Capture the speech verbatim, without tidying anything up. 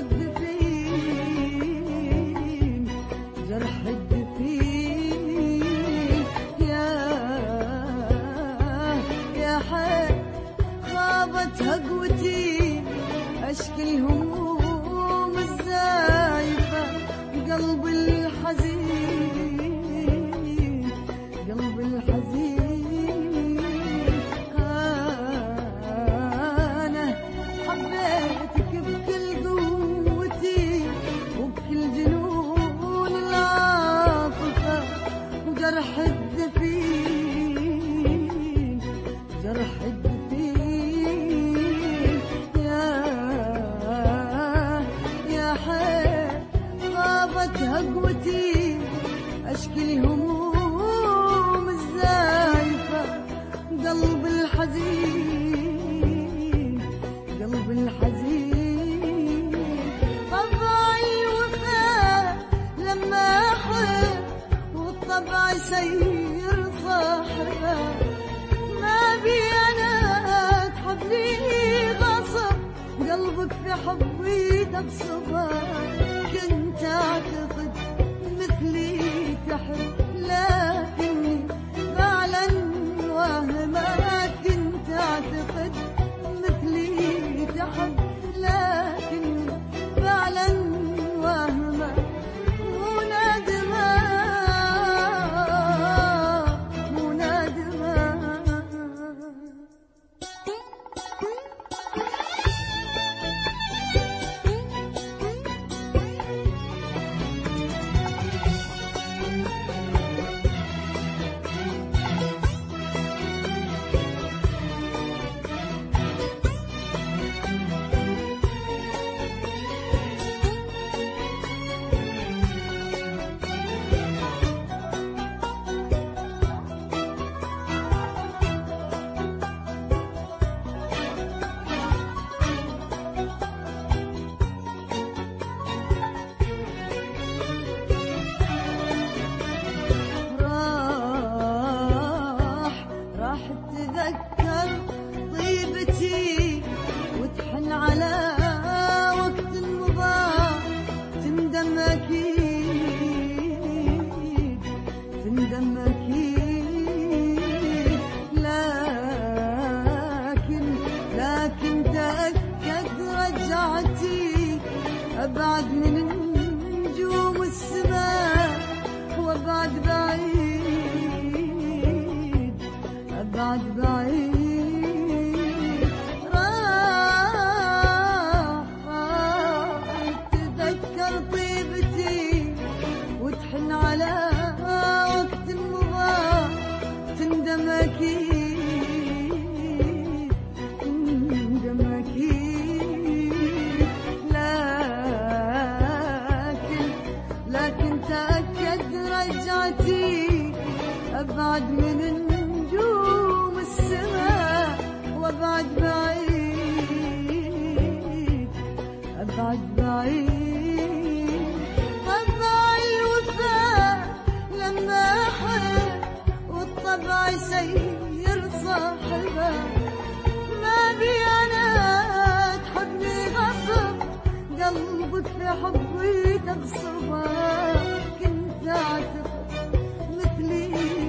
الدفين، جرح الدفين. يا يا حي خابت هقوتي، أشكي الهموم الزايفة، قلب الحزين، قلب الحزين. أنا حبيتك بكل قوتي وبكل جنون العاطفة، وجرح الدفين، جرح الدفين. يا يا حي غابت هقوتي، أشكي الهموم الزايفة، قلب الحزين، قلب الحزين. طبع الوفاء لما أحب، والطبع يسير صاحبه، ما بي أنا تحبني غصب، قلبك في حبي تغصبه. كنت أعتقد مثلي تحب، لكني فعلا واهمة. كنت أعتقد مثلي تحب، لكني فعلا واهمة. مو نادمة، مو نادمة. تتذكر طيبتي وتحن على وقت مضى، تندم أكيد، تندم أكيد. لكن لكن تأكد رجعتي أبعد من نجوم السماء، وأبعد بعيد، أبعد بعيد. راح تتذكر طيبتي وتحن على وقت مضى، تندم أكيد، تندم أكيد. لكن لكن تأكد رجعتي أبعد من نجوم السماء، وأبعد بعيد، أبعد بعيد. طبع الوفاء لما أحب، والطبع يسير صاحبه، ما بي أنا تحبني غصب، قلبك في حبي تغصبه. كنت أعتقد مثلي